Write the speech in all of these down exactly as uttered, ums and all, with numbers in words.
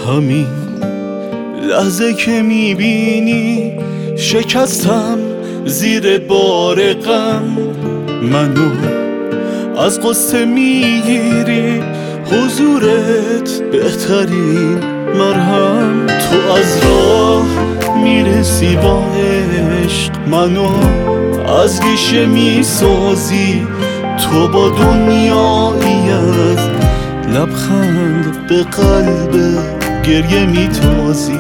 همین لحظه که میبینی شکستم زیر بار غم، منو از قصه میگیری، حضورت بهترین مرهم. تو از راه میرسی با عشق، منو از گیشه میسازی، تو با دنیایی از لبخند به قلب گریه میتازی.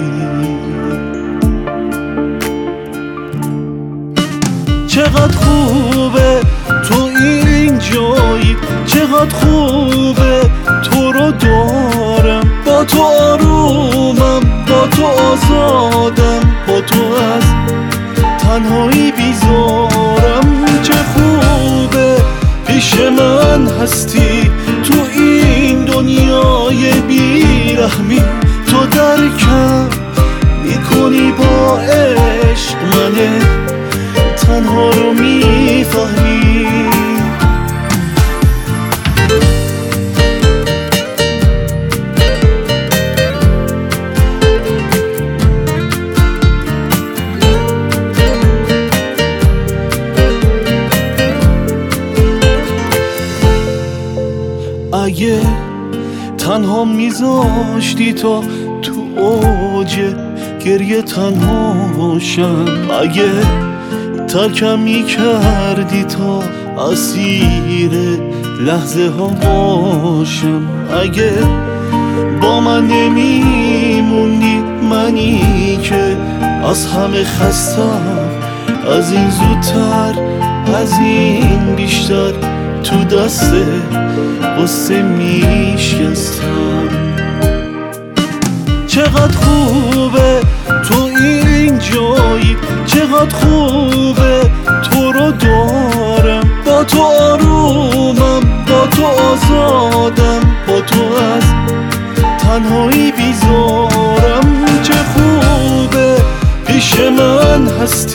چقدر خوبه تو این جایی، چقدر خوبه تو رو دارم، با تو آرومم، با تو آزادم، با تو از تنهایی بیزارم. چه خوبه پیش من هستی تو این دنیای بیرحمی، تو درکم میکنی با عشق، من تنها رو میفهمی. اگه تنها میذاشتی تا تو اوج گریه تنها شم، اگه ترکم میکردی تا اسیر لحظه ها باشم، اگه با من نمیموندی، منی که از همه خستم، از این زودتر از این بیشتر تو دست قصه میشکستم. چقدر خوبه تو این جایی، چقدر خوبه تو رو دارم، با تو آرومم، با تو آزادم، با تو از تنهایی بیزارم. چه خوبه پیش من هستی